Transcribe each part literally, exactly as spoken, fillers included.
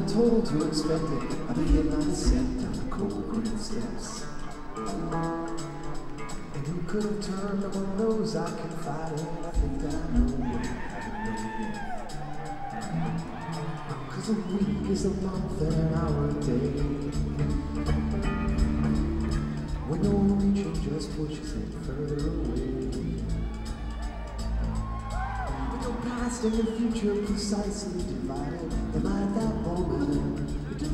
wasn't told to expect it. I began my descent down the cold green steps. And who could have turned among those I confided? I think that I know what I haven't known yet. Cause a week is a month and an hour a day. When your reaching just pushes it further away. But your past and your future precisely divided. Am I at that moment?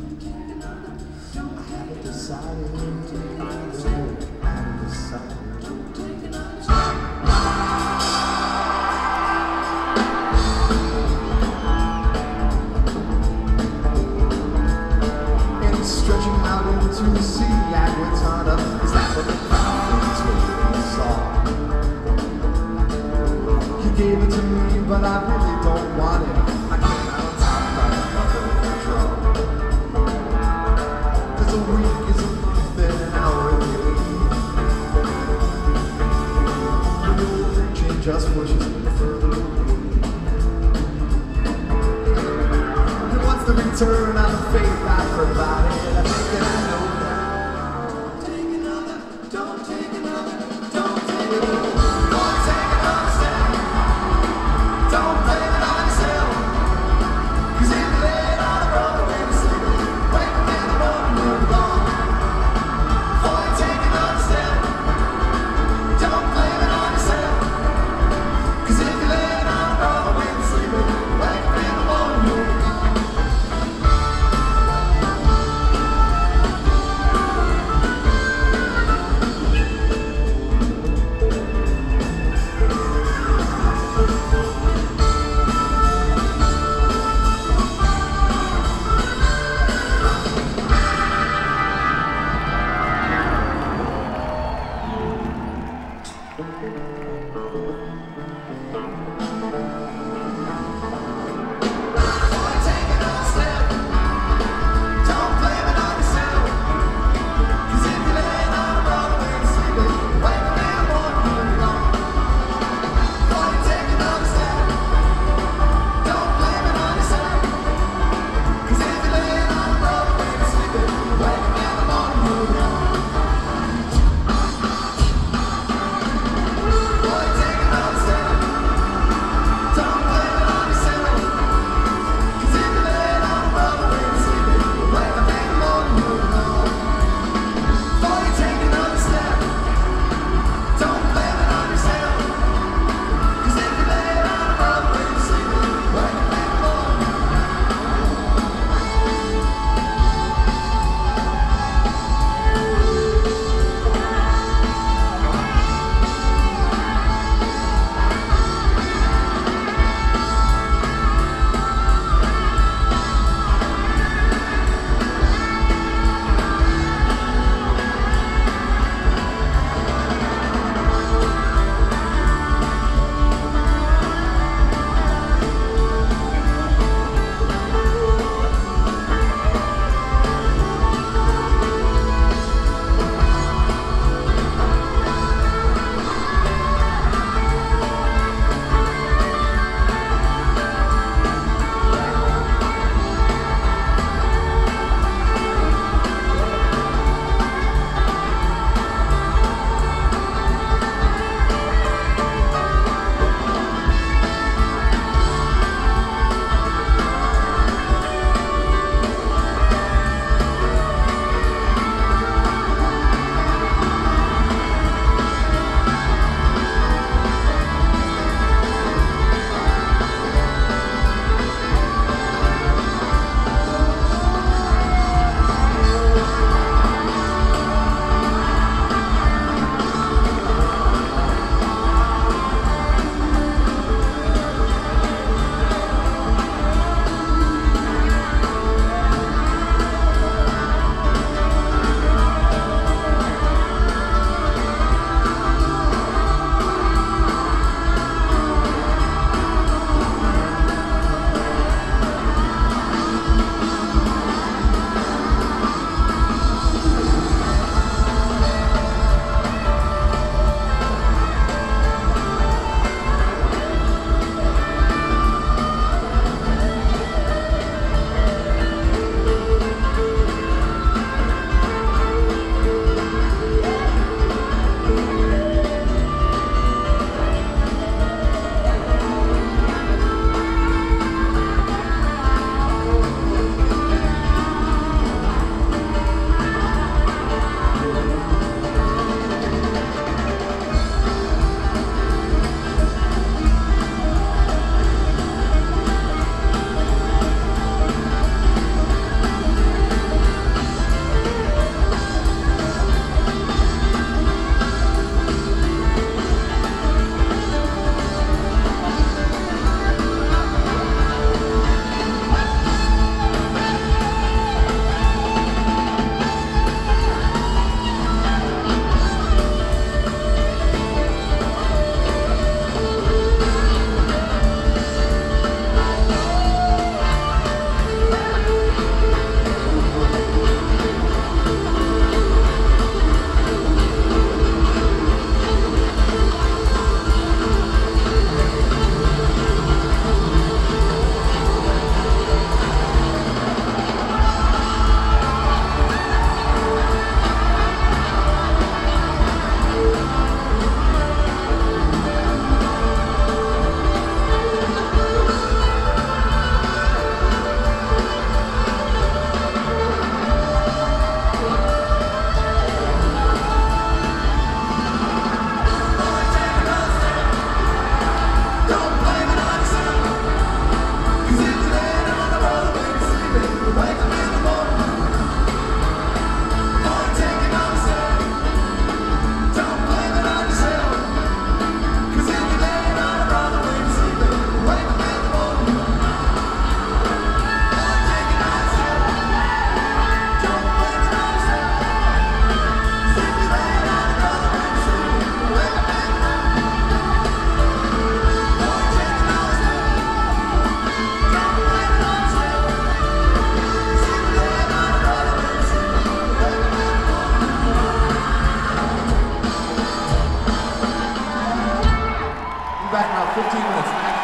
I haven't decided. I haven't decided. And stretching out into the sea, Aguatana, is that what the prophets saw? You gave it to me, but I really don't want it. I came out on top by another draw. Cause a week is a month and an hour a day. The new reaching just pushes me further away. And what's the return on the faith I provided? I think that I know that. Don't take another, don't take another, don't take another. Don't take another step. Don't blame it on yourself. Cause if you lay it on a brother when you're sleeping, wake up in the morning and you're gone. Before you take another step, don't blame it on yourself. Cause if you lay it on a brother when you're sleeping, wake up in the morning and you're gone. fifteen minutes.